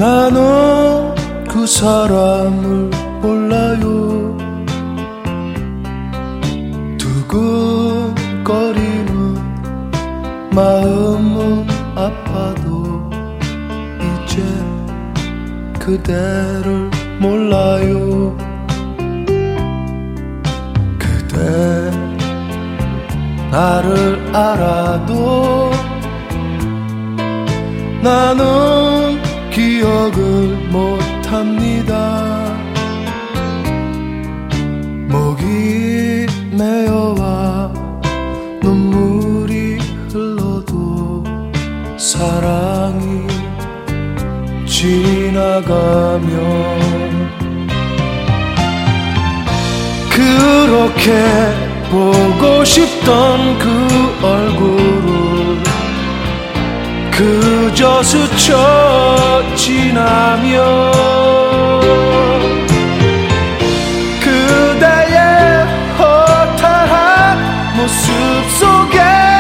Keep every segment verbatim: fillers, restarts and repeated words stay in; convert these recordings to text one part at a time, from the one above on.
나는 그 사람을 몰라요. 두근거리는 마음은 아파도 이제 그대를 몰라요. 그대 나를 알아도 나는 기억을 못합니다. 목이 메어와 눈물이 흘러도 사랑이 지나가면 그렇게 보고 싶던 그 얼굴을 그저 스쳐 지나며 그대의 허탈한 모습 속에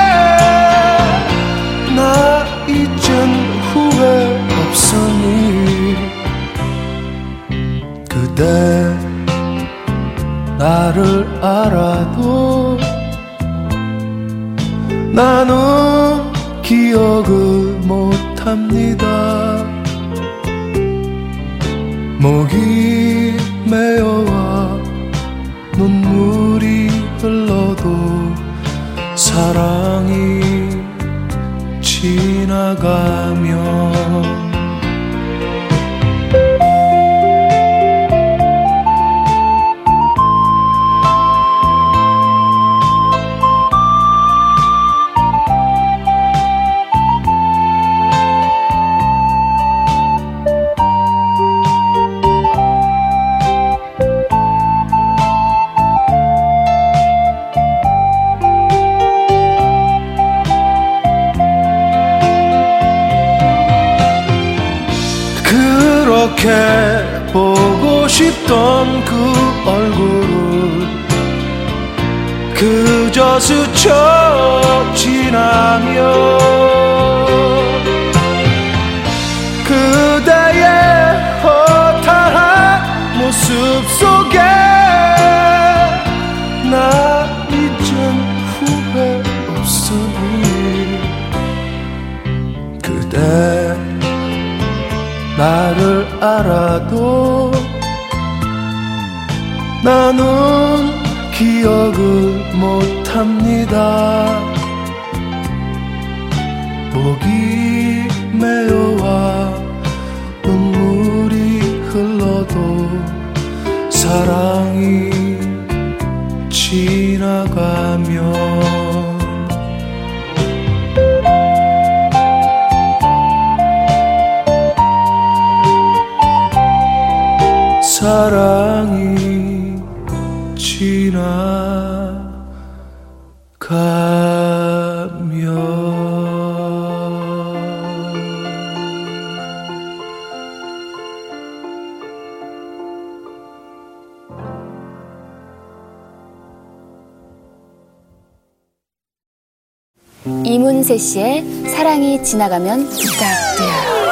나 이젠 후회 없으니 그대 나를 알아도 나는 기억을 못합니다. 목이 메어와 눈물이 흘러도 사랑이 지나가면 그렇게 보고 싶던 그 얼굴을 그저 스쳐 지나며 그대의 허탈한 모습 속에 나 이젠 후회 없으니 그대 나를 알아도 나는 기억을 못합니다. 목이 메어와 눈물이 흘러도 사랑이 지나가면 사랑이 지나가면 이문세 씨의 사랑이 지나가면 부탁드려요.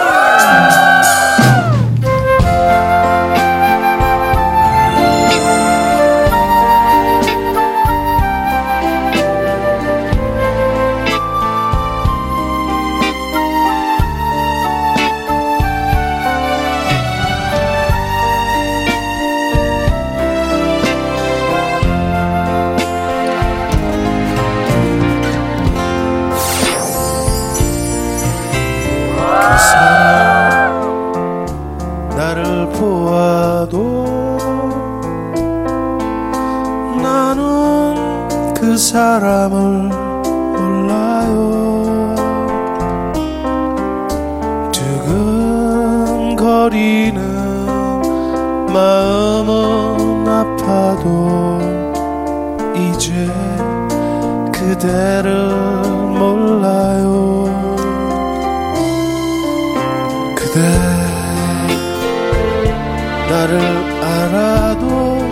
나를 보아도 나는 그 사람을 몰라요. 두근거리는 마음은 아파도 이제 그대를 몰라요. 그대 나를 알아도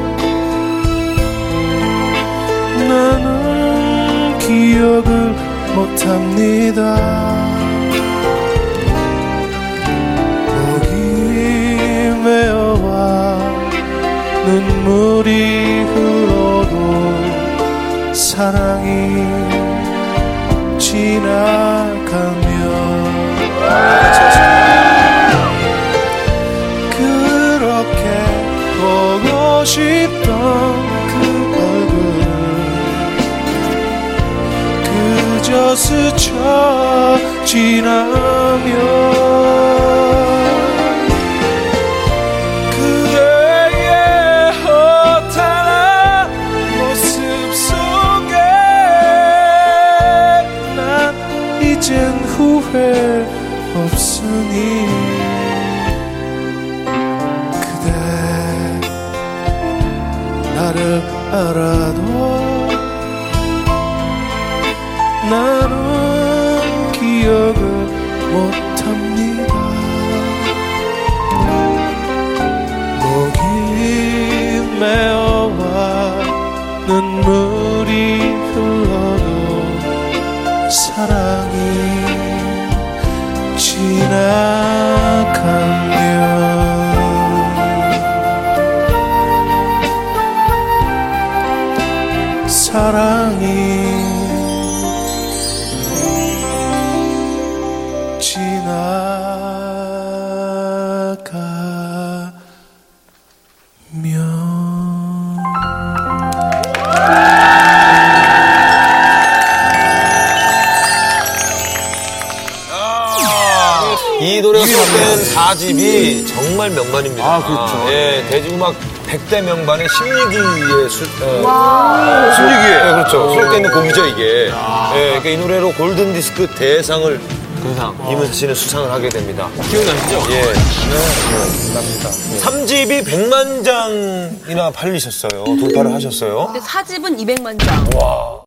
나는 기억을 못합니다. 목이 눈물이 흘러도 사랑이 지나가면 그렇게 보고 싶던 그 얼굴 그저 스쳐 지나면 그대의 허탈한 모습 속에 난 이젠 후회 없으니 그대 나를 알아도 나는 기억을 못합니다. 목이 메어와 눈물이 흘러도 사랑이 지나가면 사랑이 이 노래가 수록된 사 집이 정말 명반입니다. 아, 그렇죠. 예, 대중음악 백 대 명반의 십육 위에 수, 어, 십육 위에. 네, 그렇죠. 수록되어 있는 곡이죠, 이게. 예, 그러니까 이 노래로 골든디스크 대상을 대상. 이문세 씨는 수상을 하게 됩니다. 기억나시죠? 예. 네, 납니다. 삼 집이 백만 장이나 팔리셨어요. 돌파를 하셨어요. 근데 사 집은 이백만 장. 와.